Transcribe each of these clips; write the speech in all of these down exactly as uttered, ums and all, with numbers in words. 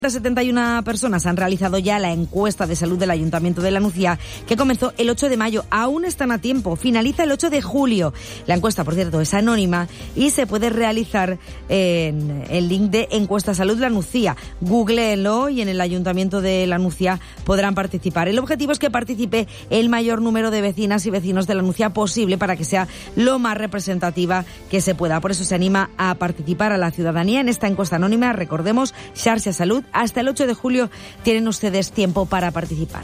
setenta y una personas han realizado ya la encuesta de salud del Ayuntamiento de La Nucía, que comenzó el ocho de mayo. Aún están a tiempo, finaliza el ocho de julio. La encuesta, por cierto, es anónima y se puede realizar en el link de Encuesta Salud La Nucía. Googleenlo y en el Ayuntamiento de La Nucía podrán participar. El objetivo es que participe el mayor número de vecinas y vecinos de La Nucía posible para que sea lo más representativa que se pueda. Por eso se anima a participar a la ciudadanía en esta encuesta anónima. Recordemos, Xarxa Salud. Hasta el ocho de julio tienen ustedes tiempo para participar.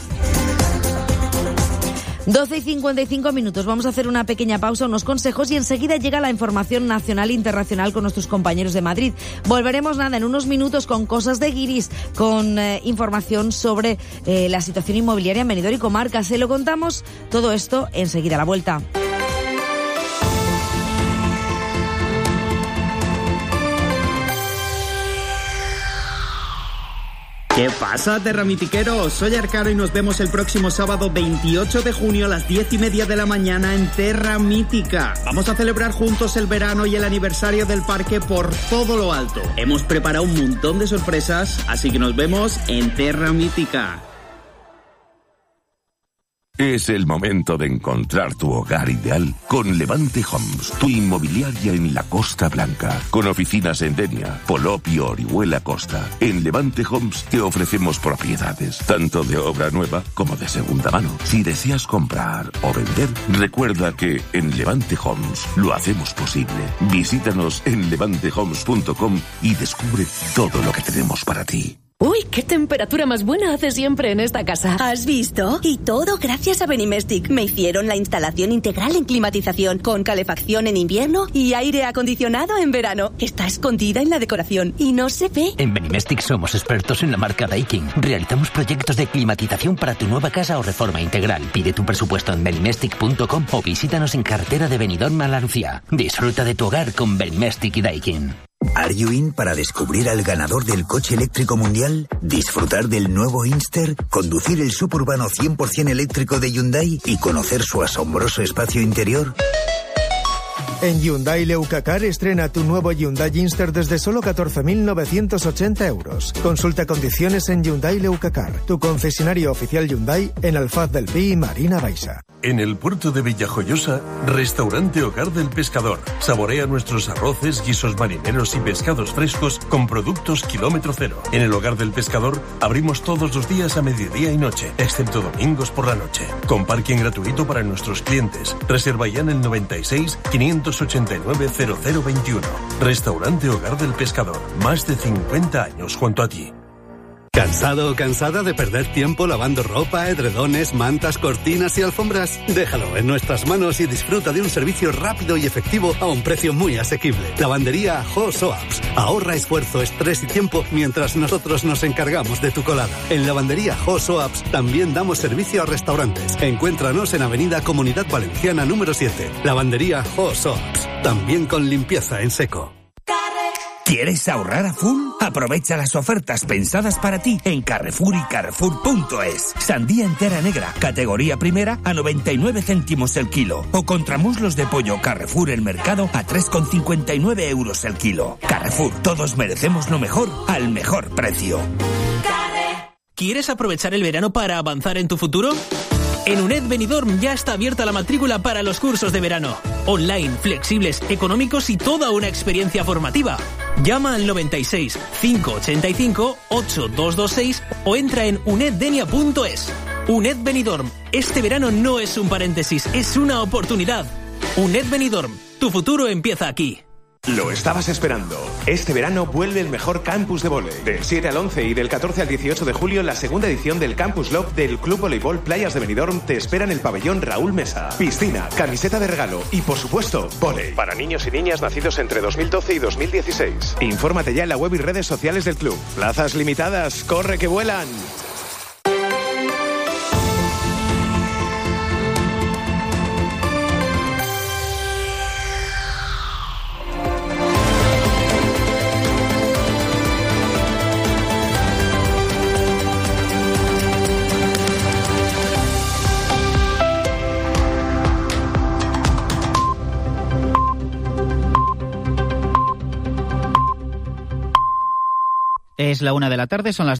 doce y cincuenta y cinco minutos. Vamos a hacer una pequeña pausa, unos consejos y enseguida llega la información nacional e internacional con nuestros compañeros de Madrid. Volveremos nada en unos minutos con cosas de guiris, con eh, información sobre eh, la situación inmobiliaria en Benidorm y comarca. Se lo contamos todo esto enseguida a la vuelta. ¿Qué pasa, terramitiqueros? Soy Arcaro y nos vemos el próximo sábado veintiocho de junio a las diez y media de la mañana en Terra Mítica. Vamos a celebrar juntos el verano y el aniversario del parque por todo lo alto. Hemos preparado un montón de sorpresas, así que nos vemos en Terra Mítica. Es el momento de encontrar tu hogar ideal con Levante Homes, tu inmobiliaria en la Costa Blanca, con oficinas en Denia, Polop y Orihuela Costa. En Levante Homes te ofrecemos propiedades, tanto de obra nueva como de segunda mano. Si deseas comprar o vender, recuerda que en Levante Homes lo hacemos posible. Visítanos en levante homes punto com y descubre todo lo que tenemos para ti. ¡Uy, qué temperatura más buena hace siempre en esta casa! ¿Has visto? Y todo gracias a Benimestic. Me hicieron la instalación integral en climatización, con calefacción en invierno y aire acondicionado en verano. Está escondida en la decoración y no se ve. En Benimestic somos expertos en la marca Daikin. Realizamos proyectos de climatización para tu nueva casa o reforma integral. Pide tu presupuesto en benimestic punto com o visítanos en carretera de Benidorm a La Nucía. Disfruta de tu hogar con Benimestic y Daikin. ¿Are you in para descubrir al ganador del coche eléctrico mundial? ¿Disfrutar del nuevo Inster? ¿Conducir el suburbano cien por ciento eléctrico de Hyundai y conocer su asombroso espacio interior? En Hyundai Leucacar estrena tu nuevo Hyundai Inster desde solo catorce mil novecientos ochenta euros. Consulta condiciones en Hyundai Leucacar, tu concesionario oficial Hyundai en Alfaz del Pi y Marina Baixa. En el puerto de Villajoyosa, Restaurante Hogar del Pescador. Saborea nuestros arroces, guisos marineros y pescados frescos con productos kilómetro cero. En el Hogar del Pescador abrimos todos los días a mediodía y noche, excepto domingos por la noche. Con parking gratuito para nuestros clientes. Reserva ya en el noventa y seis, quinientos ochenta y nueve, cero cero veintiuno. Restaurante Hogar del Pescador. Más de cincuenta años junto a ti. ¿Cansado o cansada de perder tiempo lavando ropa, edredones, mantas, cortinas y alfombras? Déjalo en nuestras manos y disfruta de un servicio rápido y efectivo a un precio muy asequible. Lavandería Hosoaps. Ahorra esfuerzo, estrés y tiempo mientras nosotros nos encargamos de tu colada. En Lavandería Hosoaps también damos servicio a restaurantes. Encuéntranos en Avenida Comunidad Valenciana número siete. Lavandería Hosoaps. También con limpieza en seco. ¿Quieres ahorrar a full? Aprovecha las ofertas pensadas para ti en Carrefour y Carrefour punto es. Sandía entera negra, categoría primera, a noventa y nueve céntimos el kilo. O contramuslos de pollo Carrefour el mercado a tres con cincuenta y nueve euros el kilo. Carrefour, todos merecemos lo mejor al mejor precio. ¿Quieres aprovechar el verano para avanzar en tu futuro? En UNED Benidorm ya está abierta la matrícula para los cursos de verano. Online, flexibles, económicos y toda una experiencia formativa. Llama al noventa y seis, cinco ochenta y cinco, ocho dos dos seis o entra en uneddenia punto es. UNED Benidorm. Este verano no es un paréntesis, es una oportunidad. UNED Benidorm. Tu futuro empieza aquí. Lo estabas esperando. Este verano vuelve el mejor campus de vóley. Del siete al once y del catorce al dieciocho de julio, la segunda edición del Campus Love del Club Voleibol Playas de Benidorm te espera en el pabellón Raúl Mesa. Piscina, camiseta de regalo y, por supuesto, vóley. Para niños y niñas nacidos entre dos mil doce y dos mil dieciséis. Infórmate ya en la web y redes sociales del club. Plazas limitadas. ¡Corre que vuelan! Es Es la una de la tarde, son las